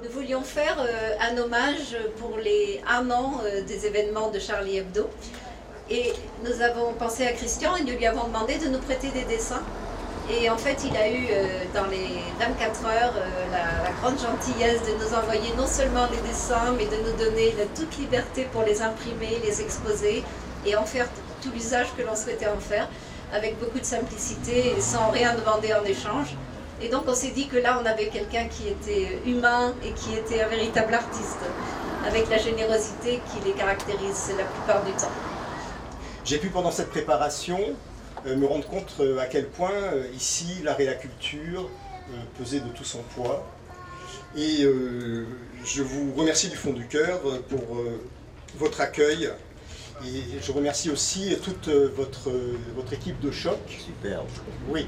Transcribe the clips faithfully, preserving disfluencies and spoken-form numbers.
Nous voulions faire euh, un hommage pour les un an euh, des événements de Charlie Hebdo. Et nous avons pensé à Christian et nous lui avons demandé de nous prêter des dessins. Et en fait, il a eu euh, dans les vingt-quatre heures euh, la, la grande gentillesse de nous envoyer non seulement les dessins, mais de nous donner la toute liberté pour les imprimer, les exposer et en faire tout l'usage que l'on souhaitait en faire, avec beaucoup de simplicité et sans rien demander en échange. Et donc on s'est dit que là on avait quelqu'un qui était humain et qui était un véritable artiste, avec la générosité qui les caractérise la plupart du temps. J'ai pu pendant cette préparation euh, me rendre compte euh, à quel point euh, ici l'art et la culture euh, pesaient de tout son poids. Et euh, je vous remercie du fond du cœur pour euh, votre accueil. Et je remercie aussi toute euh, votre, euh, votre équipe de choc. Superbe. Oui.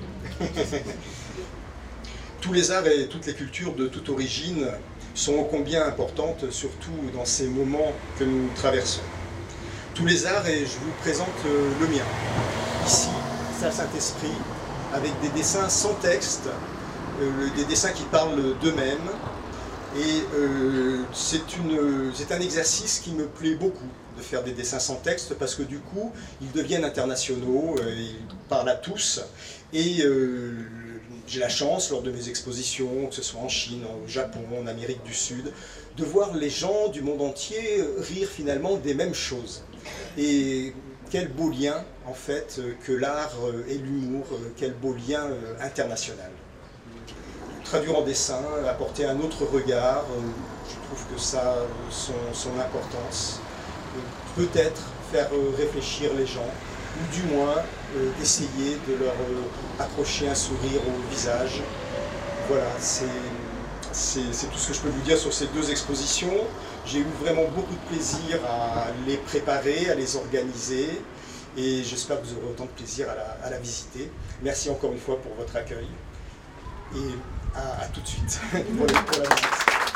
Tous les arts et toutes les cultures de toute origine sont ô combien importantes, surtout dans ces moments que nous traversons. Tous les arts, et je vous présente le mien. Ici, Salle Saint-Esprit, avec des dessins sans texte, euh, des dessins qui parlent d'eux-mêmes. Et euh, c'est un exercice qui me plaît beaucoup, de faire des dessins sans texte, parce que du coup, ils deviennent internationaux, euh, ils parlent à tous. Et euh, j'ai la chance, lors de mes expositions, que ce soit en Chine, au Japon, en Amérique du Sud, de voir les gens du monde entier rire finalement des mêmes choses. Et quel beau lien, en fait, que l'art et l'humour, quel beau lien international. Traduire en dessin, apporter un autre regard, je trouve que ça a son, son importance. Peut-être faire réfléchir les gens, ou du moins euh, essayer de leur euh, accrocher un sourire au visage. Voilà, c'est tout ce que je peux vous dire sur ces deux expositions. J'ai eu vraiment beaucoup de plaisir à les préparer, à les organiser, et j'espère que vous aurez autant de plaisir à la, à la visiter. Merci encore une fois pour votre accueil, et à, à tout de suite pour, le, pour la visite.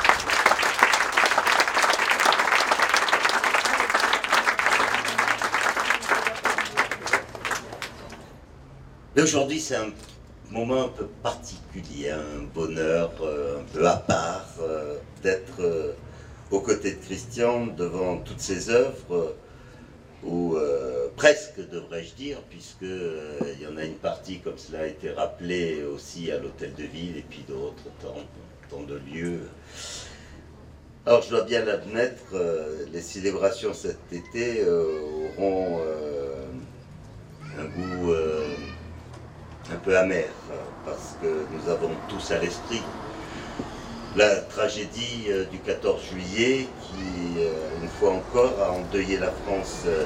Aujourd'hui, c'est un moment un peu particulier, un bonheur euh, un peu à part euh, d'être euh, aux côtés de Christian devant toutes ses œuvres, euh, ou euh, presque devrais-je dire, puisque euh, il y en a une partie, comme cela a été rappelé, aussi à l'Hôtel de Ville et puis d'autres tant, tant de lieux. Alors, je dois bien l'admettre, euh, les célébrations cet été euh, auront euh, un goût euh, un peu amer, parce que nous avons tous à l'esprit la tragédie euh, du quatorze juillet qui, euh, une fois encore, a endeuillé la France euh,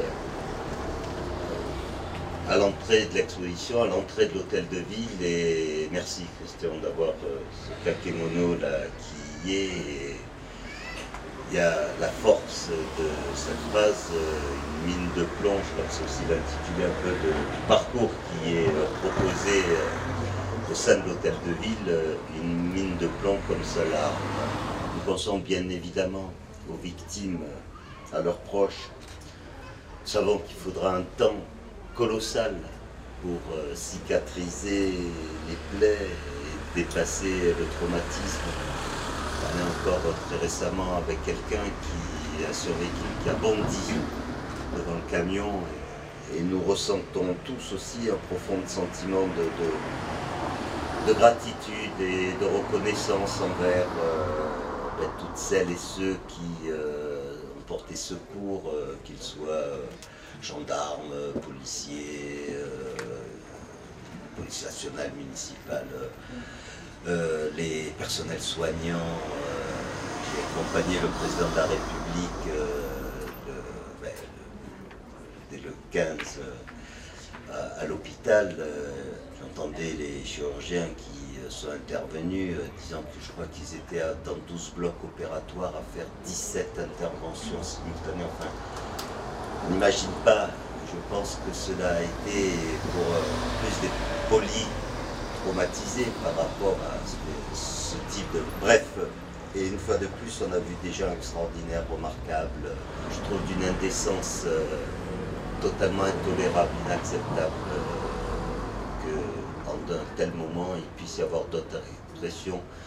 à l'entrée de l'exposition, à l'entrée de l'Hôtel de Ville. Et merci Christian d'avoir euh, ce kakémono là qui y est. Et il y a la force de cette phrase, euh, une mine de plomb, je crois que c'est aussi l'intitulé un peu de, du parcours qui est euh, proposé euh, au sein de l'Hôtel de Ville, euh, une mine de plomb comme cela. Nous pensons bien évidemment aux victimes, à leurs proches. Nous savons qu'il faudra un temps colossal pour euh, cicatriser les plaies et dépasser le traumatisme. On parlait encore très récemment avec quelqu'un qui a survécu, qui a bondi devant le camion, et, et nous ressentons tous aussi un profond sentiment de, de, de gratitude et de reconnaissance envers euh, ben, toutes celles et ceux qui euh, ont porté secours, euh, qu'ils soient euh, gendarmes, policiers, euh, police nationale, municipale. Euh, Euh, les personnels soignants, euh, j'ai accompagné le président de la République euh, le, ben, le, dès le quinze euh, à, à l'hôpital. Euh, J'entendais les chirurgiens qui euh, sont intervenus euh, disant que je crois qu'ils étaient à, dans douze blocs opératoires à faire dix-sept interventions simultanées. Enfin, on n'imagine pas, je pense que cela a été pour euh, plus des polis traumatisé par rapport à ce, ce type de... Bref, et une fois de plus, on a vu des gens extraordinaires, remarquables, je trouve d'une indécence euh, totalement intolérable, inacceptable, euh, que dans un tel moment, il puisse y avoir d'autres expressions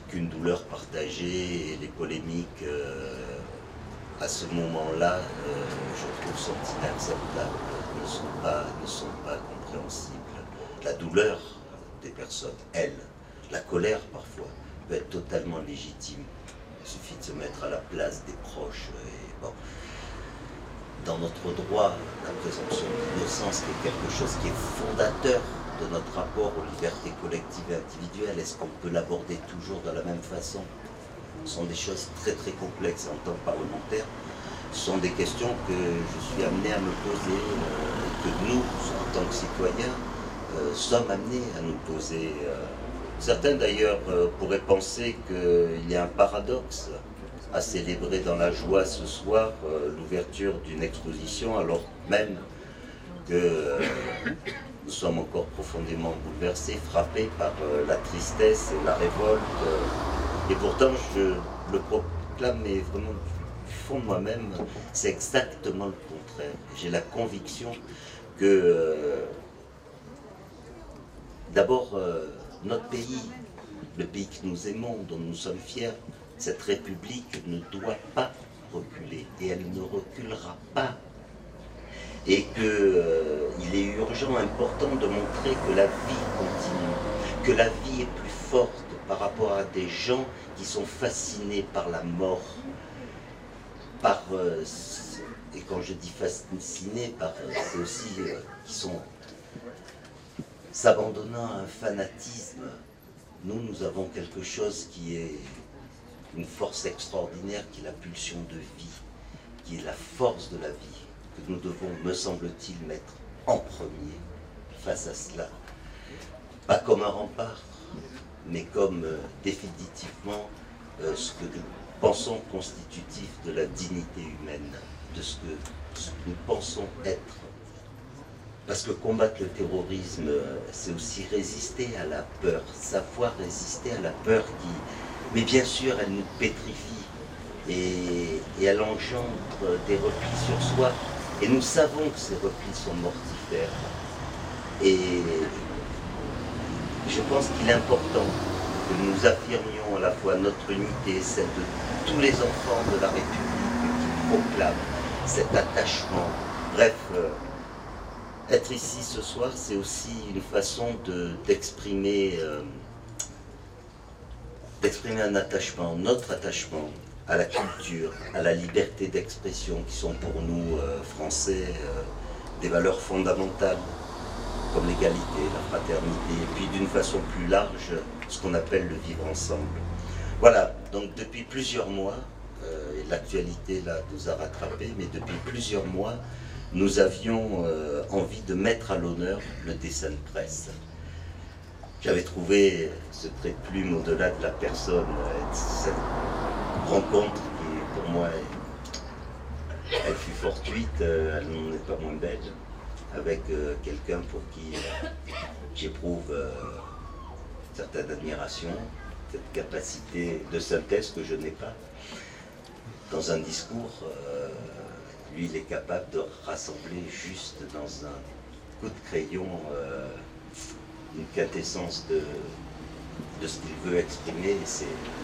qu'une douleur partagée, et les polémiques euh, à ce moment-là, euh, je trouve, sont inacceptables, ne sont pas, ne sont pas compréhensibles. La douleur des personnes, elle, la colère parfois, peut être totalement légitime. Il suffit de se mettre à la place des proches. Et bon. Dans notre droit, la présomption d'innocence, qui est quelque chose qui est fondateur de notre rapport aux libertés collectives et individuelles, est-ce qu'on peut l'aborder toujours de la même façon? Ce sont des choses très très complexes en tant que parlementaire. Ce sont des questions que je suis amené à me poser, euh, que nous, en tant que citoyens, euh, sommes amenés à nous poser. Euh. Certains d'ailleurs euh, pourraient penser qu'il y a un paradoxe à célébrer dans la joie ce soir euh, l'ouverture d'une exposition, alors même que euh, nous sommes encore profondément bouleversés, frappés par euh, la tristesse et la révolte. Euh, et pourtant, je le proclame, mais vraiment du fond de moi-même, c'est exactement le contraire. J'ai la conviction que, euh, d'abord, euh, notre pays, le pays que nous aimons, dont nous sommes fiers, cette République ne doit pas reculer, et elle ne reculera pas. Et qu'il euh, est urgent, important de montrer que la vie continue, que la vie est plus forte par rapport à des gens qui sont fascinés par la mort, par, euh, et quand je dis fascinés, par, c'est aussi euh, qui sont s'abandonnant à un fanatisme. Nous, nous avons quelque chose qui est une force extraordinaire, qui est la pulsion de vie, qui est la force de la vie, que nous devons, me semble-t-il, mettre en premier face à cela. Pas comme un rempart, mais comme euh, définitivement euh, ce que nous pensons constitutif de la dignité humaine, de ce que, ce que nous pensons être. Parce que combattre le terrorisme, euh, c'est aussi résister à la peur, savoir résister à la peur qui... Mais bien sûr, elle nous pétrifie et, et elle engendre des replis sur soi. Et nous savons que ces replis sont mortifères. Et je pense qu'il est important que nous affirmions à la fois notre unité, celle de tous les enfants de la République qui proclament cet attachement. Bref, euh, être ici ce soir, c'est aussi une façon de, d'exprimer... Euh, d'exprimer un attachement, notre attachement à la culture, à la liberté d'expression, qui sont pour nous, euh, Français, euh, des valeurs fondamentales, comme l'égalité, la fraternité, et puis d'une façon plus large, ce qu'on appelle le vivre ensemble. Voilà, donc depuis plusieurs mois, euh, et l'actualité là nous a rattrapés, mais depuis plusieurs mois, nous avions euh, envie de mettre à l'honneur le dessin de presse. J'avais trouvé ce trait de plume au-delà de la personne, cette rencontre qui, pour moi, elle fut fortuite, elle n'en est pas moins belle, avec quelqu'un pour qui j'éprouve une certaine admiration, cette capacité de synthèse que je n'ai pas. Dans un discours, lui, il est capable de rassembler juste dans un coup de crayon une quintessence de, de ce qu'il veut exprimer. C'est,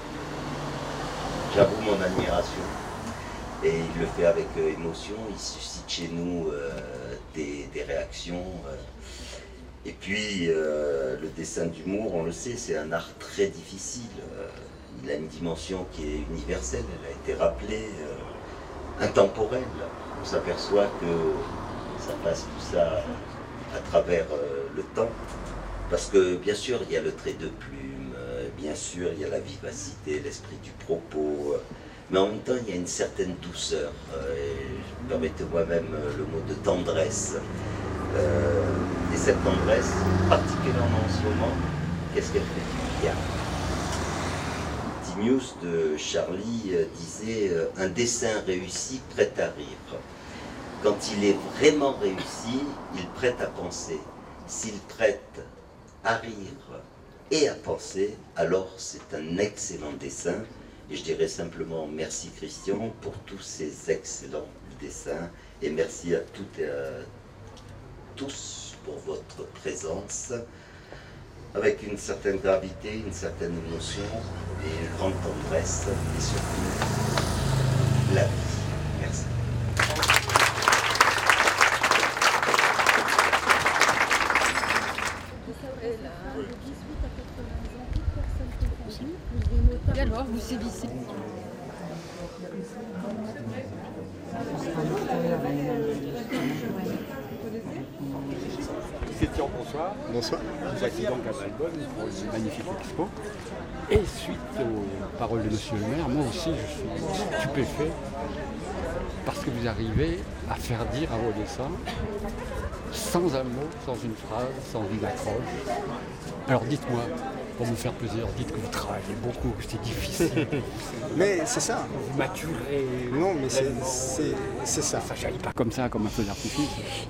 j'avoue mon admiration, et il le fait avec euh, émotion, il suscite chez nous euh, des, des réactions. Euh, et puis euh, le dessin d'humour, on le sait, c'est un art très difficile. Euh, il a une dimension qui est universelle, elle a été rappelée, euh, intemporelle. On s'aperçoit que ça passe tout ça à travers euh, le temps. Parce que bien sûr, il y a le trait de plume, euh, bien sûr, il y a la vivacité, l'esprit du propos, euh, mais en même temps, il y a une certaine douceur. Euh, et permettez-moi même euh, le mot de tendresse. Euh, et cette tendresse, particulièrement en ce moment, qu'est-ce qu'elle fait du bien? Timius de Charlie euh, disait euh, « Un dessin réussi prête à rire. Quand il est vraiment réussi, il prête à penser. S'il prête à rire et à penser, alors c'est un excellent dessin. » Et je dirais simplement merci Christian pour tous ces excellents dessins, et merci à toutes et à tous pour votre présence. avec une certaine gravité, une certaine émotion et une grande tendresse et surtout la vie. Merci. Et alors, vous sévissez? Christian, bonsoir. Bonsoir. Vous êtes donc à Valbonne pour une magnifique expo. Et suite aux paroles de Monsieur le maire, moi aussi je suis stupéfait parce que vous arrivez à faire dire à vos dessins, sans un mot, sans une phrase, sans une accroche. Alors dites-moi, pour me faire plaisir, dites que vous travaillez beaucoup, que c'est difficile. Mais c'est ça. Vous maturez. Non, mais c'est, c'est, c'est ça. Ça jaillit pas comme ça, comme un feu d'artifice.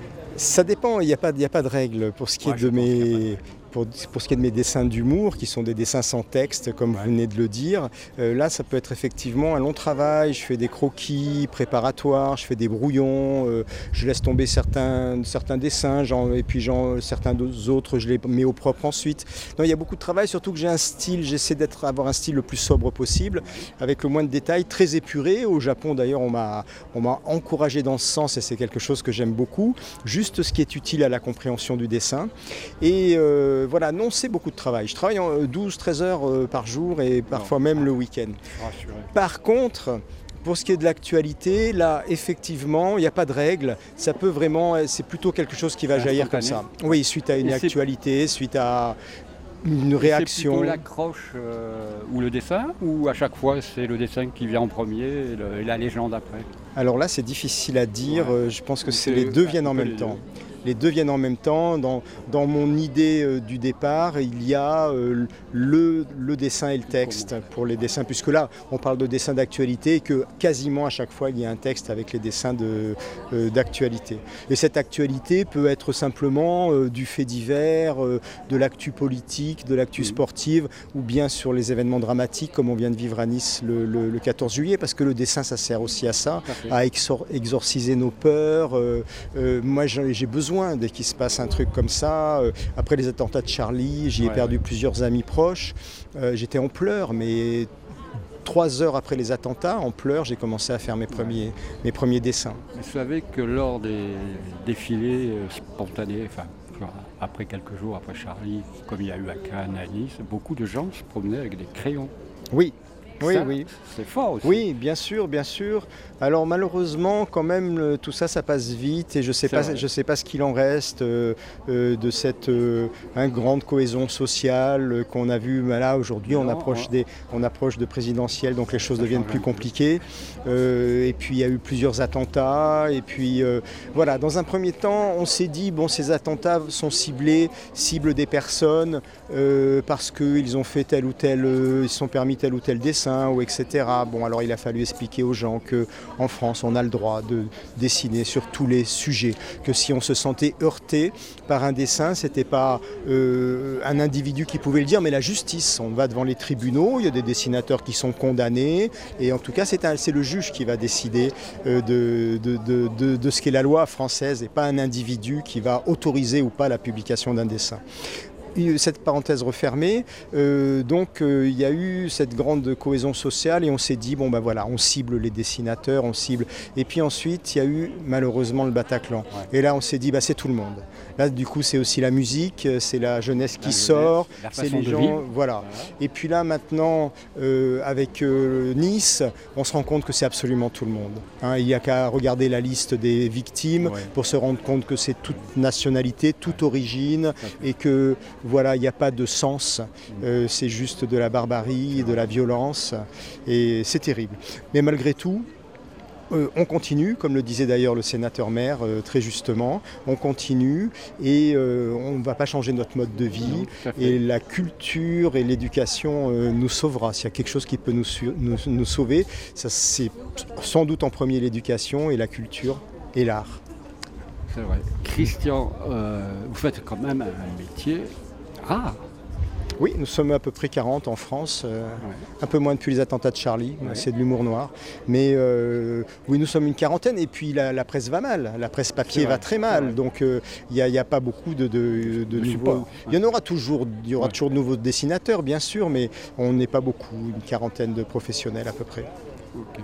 Ça dépend, il n'y a pas, il n'y a pas de règle pour ce qui Ouais, est je de pense qu'il y a mes... pas de- Pour, pour ce qui est de mes dessins d'humour, qui sont des dessins sans texte, comme Ouais. vous venez de le dire, euh, là, ça peut être effectivement un long travail. Je fais des croquis préparatoires, je fais des brouillons, euh, je laisse tomber certains, certains dessins, genre, et puis genre, certains autres, je les mets au propre ensuite. Non, il y a beaucoup de travail, surtout que j'ai un style, j'essaie d'être, avoir un style le plus sobre possible, avec le moins de détails, très épuré. Au Japon, d'ailleurs, on m'a, on m'a encouragé dans ce sens, et c'est quelque chose que j'aime beaucoup. Juste ce qui est utile à la compréhension du dessin. Et euh, voilà, non, c'est beaucoup de travail. Je travaille en douze treize heures euh, par jour et parfois même le week-end. Rassurez. Par contre, pour ce qui est de l'actualité, là, effectivement, il n'y a pas de règle. Ça peut vraiment, c'est plutôt quelque chose qui va C'est jaillir comme ça. instantané. Oui, suite à une Et c'est- actualité, suite à une C'est réaction. plutôt l'accroche euh, ou le dessin, ou à chaque fois c'est le dessin qui vient en premier et, le- et la légende après? Alors là, c'est difficile à dire. Ouais. Euh, Je pense que c'est C'est- les deux un viennent en peu même les temps. deux. Les deux viennent en même temps. Dans, dans mon idée euh, du départ, il y a euh, le, le dessin et le texte pour les dessins, puisque là, on parle de dessins d'actualité et que quasiment à chaque fois, il y a un texte avec les dessins de, euh, d'actualité. Et cette actualité peut être simplement euh, du fait divers, euh, de l'actu politique, de l'actu Mhm. sportive, ou bien sur les événements dramatiques comme on vient de vivre à Nice le, le- le quatorze juillet, parce que le dessin, ça sert aussi à ça, Tout à fait. à exor- exorciser nos peurs. Euh, euh, moi, j'ai j'ai besoin, dès qu'il se passe un truc comme ça, euh, après les attentats de Charlie, j'y ai Ouais, perdu ouais. plusieurs amis proches. Euh, J'étais en pleurs, mais trois heures après les attentats, en pleurs, j'ai commencé à faire mes premiers, mes premiers dessins. Vous savez que lors des défilés euh, spontanés, enfin, genre, après quelques jours après Charlie, comme il y a eu à Cannes, à Nice, beaucoup de gens se promenaient avec des crayons. Oui, oui, Ça, oui. C'est fort aussi. Oui, bien sûr, bien sûr. Alors malheureusement, quand même, le- tout ça, ça passe vite et je sais C'est pas, vrai. je sais pas ce qu'il en reste euh, euh, de cette euh, hein, grande cohésion sociale euh, qu'on a vue. Ben là, aujourd'hui, on Non, approche on- des, on approche de présidentielles, donc les choses Ça deviennent change plus un peu. compliquées. Euh, et puis il y a eu plusieurs attentats. Et puis euh, voilà, dans un premier temps, on s'est dit bon, ces attentats sont ciblés, ciblent des personnes euh, parce qu'ils ont fait tel ou tel, euh, ils se sont permis tel ou tel dessin, ou et cetera. Bon, alors il a fallu expliquer aux gens que en France, on a le droit de dessiner sur tous les sujets, que si on se sentait heurté par un dessin, c'était pas euh, un individu qui pouvait le dire, mais la justice. On va devant les tribunaux, il y a des dessinateurs qui sont condamnés, et en tout cas, c'est un- c'est le juge qui va décider euh, de, de, de, de, de ce qu'est la loi française, et pas un individu qui va autoriser ou pas la publication d'un dessin. Cette parenthèse refermée, euh, donc euh, il y a eu cette grande cohésion sociale et on s'est dit bon ben voilà, on cible les dessinateurs, on cible, et puis ensuite il y a eu malheureusement le Bataclan, Ouais. et là on s'est dit bah c'est tout le monde. Là du coup c'est aussi la musique, c'est la jeunesse qui La sort, jeunesse, la c'est façon les de gens, vivre. voilà. Et puis là maintenant euh, avec euh, Nice, on se rend compte que c'est absolument tout le monde. Hein, il n'y a qu'à regarder la liste des victimes Ouais. pour se rendre compte que c'est toute nationalité, toute origine, Tout à fait. et que voilà, il n'y a pas de sens, euh, c'est juste de la barbarie, de la violence, et c'est terrible. Mais malgré tout, euh, on continue, comme le disait d'ailleurs le sénateur maire euh, très justement, on continue et euh, on ne va pas changer notre mode de vie. Non, tout à fait. Et la culture et l'éducation euh, nous sauvera. S'il y a quelque chose qui peut nous, su- nous, nous sauver, ça, c'est sans doute en premier l'éducation et la culture et l'art. C'est vrai. Christian, euh, vous faites quand même un métier rare. Oui, nous sommes à peu près quarante en France, euh, Ouais. un peu moins depuis les attentats de Charlie, Ouais. c'est de l'humour noir. Mais euh, oui, nous sommes une quarantaine et puis la, la presse va mal, la presse papier C'est vrai, va très c'est mal, vrai. donc il n'y a, y a pas beaucoup de, de, de De nouveaux... support, Il y en aura toujours, il y aura Ouais. toujours de nouveaux dessinateurs, bien sûr, mais on n'est pas beaucoup, une quarantaine de professionnels à peu près. Ok.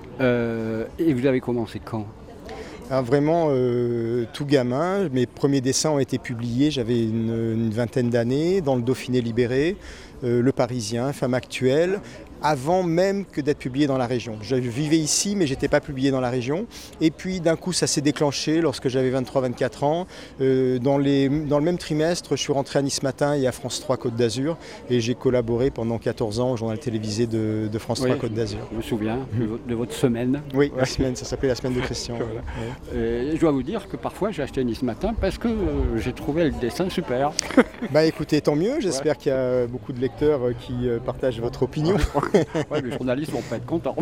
Euh, et vous avez commencé quand? Ah, vraiment euh, tout gamin, mes premiers dessins ont été publiés, j'avais une, une vingtaine d'années, dans le Dauphiné libéré, euh, Le Parisien, Femme actuelle, avant même que d'être publié dans la région. Je vivais ici mais j'étais pas publié dans la région. Et puis d'un coup ça s'est déclenché lorsque j'avais vingt-trois vingt-quatre ans. Euh, dans, les, dans le même trimestre, je suis rentré à Nice Matin et à France trois Côte d'Azur et j'ai collaboré pendant quatorze ans au journal télévisé de, de France Oui, trois Côte d'Azur. Je me souviens de, vo- de votre semaine. Oui, la semaine, ça s'appelait la semaine de Christian. Voilà. Ouais. Et je dois vous dire que parfois j'ai acheté Nice Matin parce que euh, j'ai trouvé le dessin super. Bah écoutez, tant mieux, j'espère qu'il y a beaucoup de lecteurs qui euh, partagent votre opinion. Ouais, les journalistes vont pas être contents.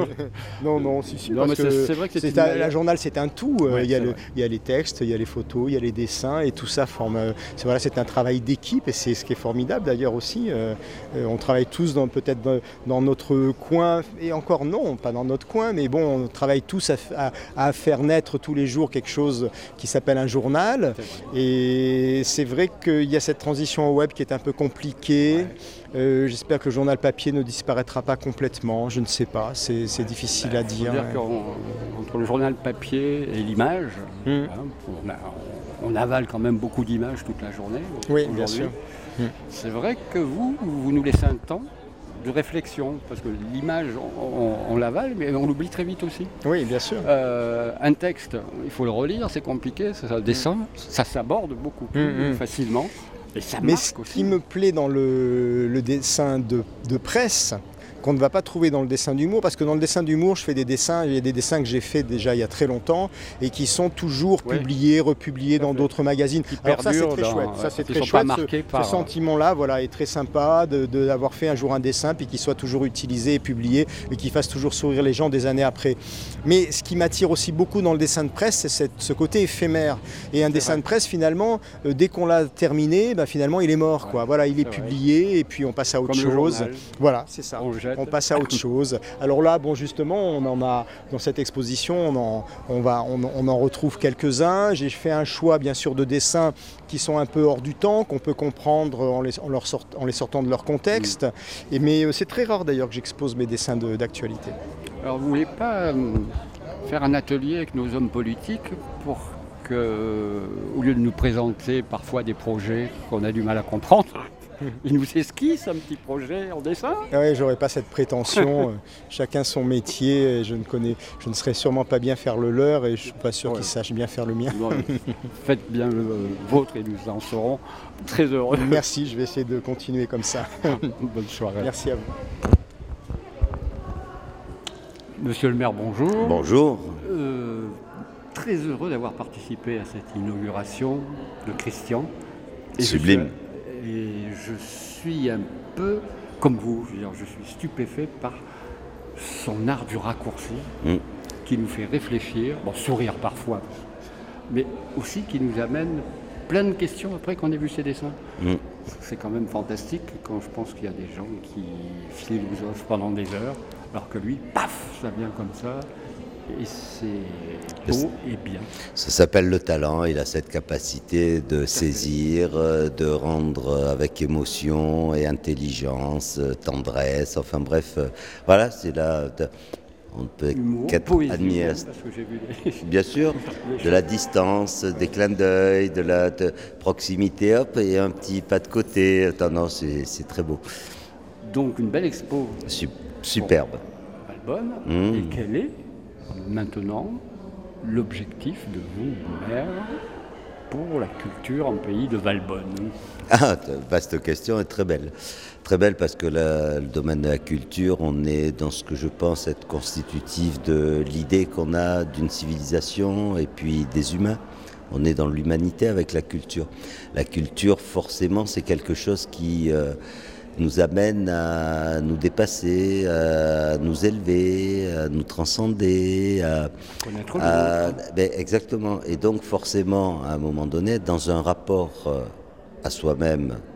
Non, non, si, si, Non, parce mais que c'est- c'est vrai que c'est c'est une un- manière- la journal c'est un tout, euh, Ouais, il, y a c'est le- vrai. il y a les textes, il y a les photos, il y a les dessins et tout ça forme, euh, c'est, voilà, c'est un travail d'équipe et c'est ce qui est formidable d'ailleurs aussi. euh, euh, on travaille tous dans, peut-être dans, dans notre coin, et encore non, pas dans notre coin, mais bon, on travaille tous à, f- à- à faire naître tous les jours quelque chose qui s'appelle un journal. C'est vrai. Et c'est vrai qu'il y a cette transition au web qui est un peu compliquée. Euh, j'espère que le journal papier ne disparaîtra pas complètement, je ne sais pas, c'est, c'est difficile à Il faut dire. dire ouais. qu'entre le journal papier et l'image, Mm. hein, on, a- on avale quand même beaucoup d'images toute la journée. Oui, aujourd'hui. bien sûr. Mm. C'est vrai que vous, vous nous laissez un temps de réflexion, parce que l'image, on, on- on l'avale, mais on l'oublie très vite aussi. Oui, bien sûr. Euh, un texte, il faut le relire, c'est compliqué, ça, ça descend, ça s'aborde beaucoup plus Mm, mm. facilement. Et ça Mais marque ce aussi. qui me plaît dans le, le dessin de, de presse, qu'on ne va pas trouver dans le dessin d'humour, parce que dans le dessin d'humour, je fais des dessins, il y a des dessins que j'ai faits déjà il y a très longtemps et qui sont toujours Ouais. publiés, republiés Tout à dans fait. d'autres magazines. Qui Alors ça c'est perdurent très dans- chouette, ouais, ça c'est qui très sont pas chouette. marqués Ce, par- ce sentiment-là, voilà, est très sympa de, de- d'avoir fait un jour un dessin puis qu'il soit toujours utilisé et publié et qu'il fasse toujours sourire les gens des années après. Mais ce qui m'attire aussi beaucoup dans le dessin de presse, c'est cette- ce côté éphémère. Et un dessin vrai. de presse, finalement, euh, dès qu'on l'a terminé, bah, finalement il est mort, Ouais, quoi. Voilà, il est, c'est vrai. publié et puis on passe à autre Comme le chose. journal. Voilà, c'est ça. On le jette. On passe à autre chose. Alors là, bon, justement, on en a dans cette exposition, on en, on va, on, on en retrouve quelques-uns. J'ai fait un choix, bien sûr, de dessins qui sont un peu hors du temps, qu'on peut comprendre en les, en leur sort- en les sortant de leur contexte. Et, mais euh, c'est très rare d'ailleurs que j'expose mes dessins de- d'actualité. Alors vous voulez pas euh, faire un atelier avec nos hommes politiques pour que, au lieu de nous présenter parfois des projets qu'on a du mal à comprendre, ils nous esquissent un petit projet en dessin? Ah ouais, j'aurais pas cette prétention. euh, chacun son métier. Et je ne connais, je ne saurais sûrement pas bien faire le leur et je suis pas sûr Ouais. qu'ils sachent bien faire le mien. Non, faites bien le vôtre et nous en serons très heureux. Merci, je vais essayer de continuer comme ça. Bonne soirée. Merci à vous. Monsieur le maire, bonjour. Bonjour. Euh, très heureux d'avoir participé à cette inauguration de Christian. Et je Sublime. suis- et je suis un peu comme vous, je veux dire, je suis stupéfait par son art du raccourci Mm. qui nous fait réfléchir, bon, sourire parfois, mais aussi qui nous amène plein de questions après qu'on ait vu ses dessins. Mm. C'est quand même fantastique quand je pense qu'il y a des gens qui philosophent pendant des heures, alors que lui, paf, ça vient comme ça, et c'est beau et bien. Ça s'appelle le talent. Il a cette capacité de saisir, euh, de rendre euh, avec émotion et intelligence, euh, tendresse. Enfin bref, euh, voilà, c'est là. de- On ne peut Humour, qu'être poésie, admiré. parce que j'ai vu les... Bien sûr, de la distance, des clins d'œil, de la de proximité, hop, et un petit pas de côté. Attends, non, c'est c'est très beau. Donc une belle expo Sup- superbe. à Valbonne. Mmh. Et quel est maintenant l'objectif de vous, maire, pour la culture en pays de Valbonne? Ah, t- vaste question et très belle. Très belle parce que la- le domaine de la culture, on est dans ce que je pense être constitutif de l'idée qu'on a d'une civilisation et puis des humains. On est dans l'humanité avec la culture. La culture, forcément, c'est quelque chose qui euh, nous amène à nous dépasser, à nous élever, à nous transcender, à, Connaître le à- monde. ben, exactement. Et donc, forcément, à un moment donné, dans un rapport euh, à soi-même qui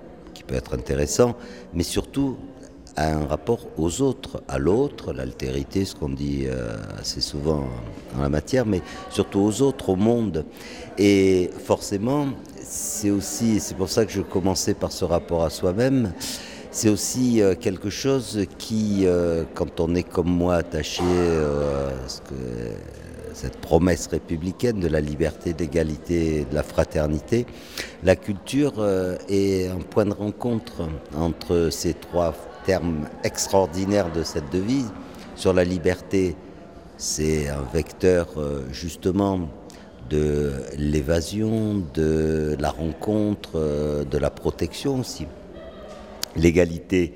qui peut être intéressant, mais surtout à un rapport aux autres, à l'autre, l'altérité, ce qu'on dit euh, assez souvent en la matière, mais surtout aux autres, au monde. Et forcément, c'est aussi, c'est pour ça que je commençais par ce rapport à soi-même, c'est aussi euh, quelque chose qui, euh, quand on est comme moi attaché euh, à ce que, cette promesse républicaine de la liberté, de l'égalité et de la fraternité, la culture euh, est un point de rencontre entre ces trois termes extraordinaires de cette devise. Sur la liberté, c'est un vecteur euh, justement de l'évasion, de la rencontre, euh, de la protection aussi. L'égalité,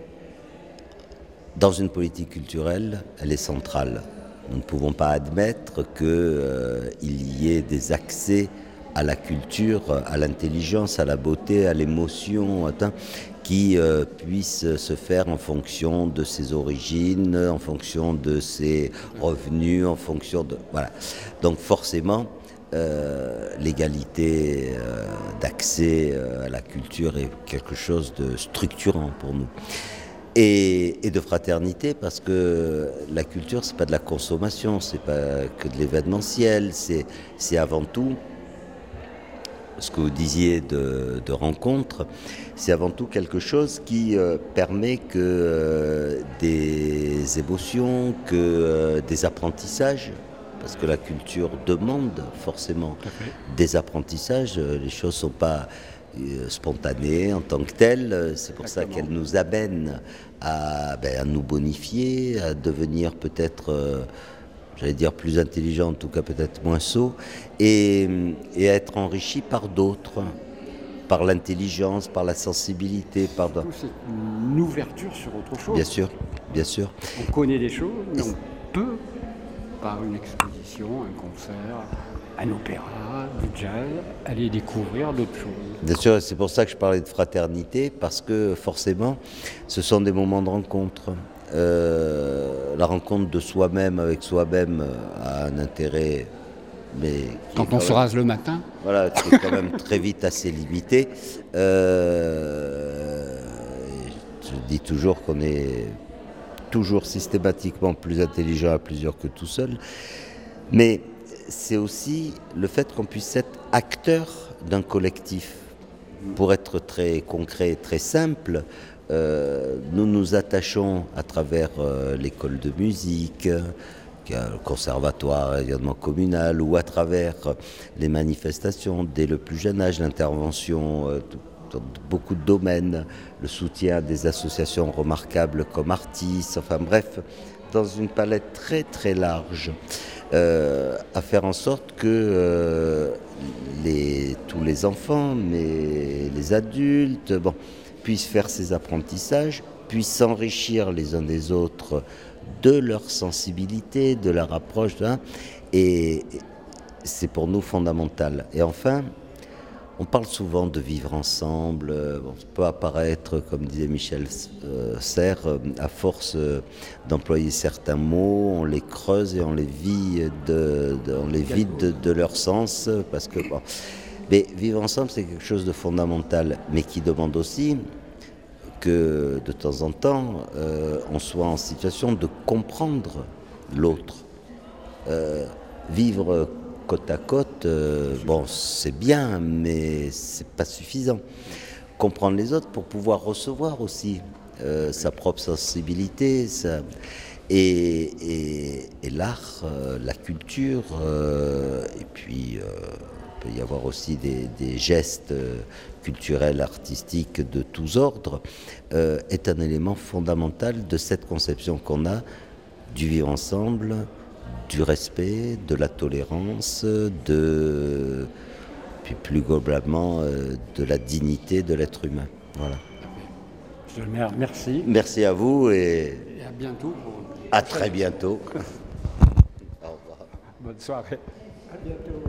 dans une politique culturelle, elle est centrale. Nous ne pouvons pas admettre qu'il euh, y ait des accès à la culture, à l'intelligence, à la beauté, à l'émotion, atteint, qui euh, puissent se faire en fonction de ses origines, en fonction de ses revenus, en fonction de... Voilà. Donc forcément, euh, l'égalité euh, d'accès euh, à la culture est quelque chose de structurant pour nous. Et, et de fraternité, parce que la culture, c'est pas de la consommation, c'est pas que de l'événementiel, c'est, c'est avant tout, ce que vous disiez de, de rencontre, c'est avant tout quelque chose qui euh, permet que euh, des émotions, que euh, des apprentissages, parce que la culture demande forcément des apprentissages, les choses ne sont pas spontanée en tant que telle, c'est pour Exactement. Ça qu'elle nous amène à, ben, à nous bonifier, à devenir peut-être, euh, j'allais dire plus intelligent, en tout cas peut-être moins sot, et, et à être enrichi par d'autres, par l'intelligence, par la sensibilité, par... C'est une ouverture sur autre chose. Bien sûr, bien sûr. On connaît des choses, mais on peut, par une exposition, un concert, un opéra, du jazz, aller découvrir d'autres choses. Bien sûr, c'est pour ça que je parlais de fraternité, parce que forcément, ce sont des moments de rencontre. Euh, la rencontre de soi-même avec soi-même a un intérêt, mais... Quand on se rase le matin. Voilà, qui est quand même très vite assez limité. Euh, je dis toujours qu'on est toujours systématiquement plus intelligent à plusieurs que tout seul, mais c'est aussi le fait qu'on puisse être acteur d'un collectif. Pour être très concret, très simple, euh, nous nous attachons à travers euh, l'école de musique, le conservatoire rayonnement communal, ou à travers les manifestations dès le plus jeune âge, l'intervention euh, dans beaucoup de domaines, le soutien des associations remarquables comme Artis, enfin bref, dans une palette très très large. Euh, à faire en sorte que euh, les, tous les enfants, mais les adultes, bon, puissent faire ces apprentissages, puissent s'enrichir les uns des autres de leur sensibilité, de leur approche, hein, et c'est pour nous fondamental. Et enfin, on parle souvent de vivre ensemble, bon, ça peut apparaître, comme disait Michel euh, Serres, euh, à force euh, d'employer certains mots, on les creuse et on les vide de, de, on les vide de, de leur sens, parce que bon, mais vivre ensemble, c'est quelque chose de fondamental, mais qui demande aussi que de temps en temps, euh, on soit en situation de comprendre l'autre. Euh, vivre côte à côte, euh, bon, c'est bien, mais c'est pas suffisant. Comprendre les autres pour pouvoir recevoir aussi euh, sa propre sensibilité, sa... et, et, et l'art, euh, la culture, euh, et puis euh, il peut y avoir aussi des, des gestes culturels, artistiques de tous ordres, euh, est un élément fondamental de cette conception qu'on a du vivre ensemble, du respect, de la tolérance, de, puis plus globalement euh, de la dignité de l'être humain. Voilà. Monsieur le maire, merci. Merci à vous et, et à bientôt. À très bientôt. Au revoir. Bonne soirée. À bientôt.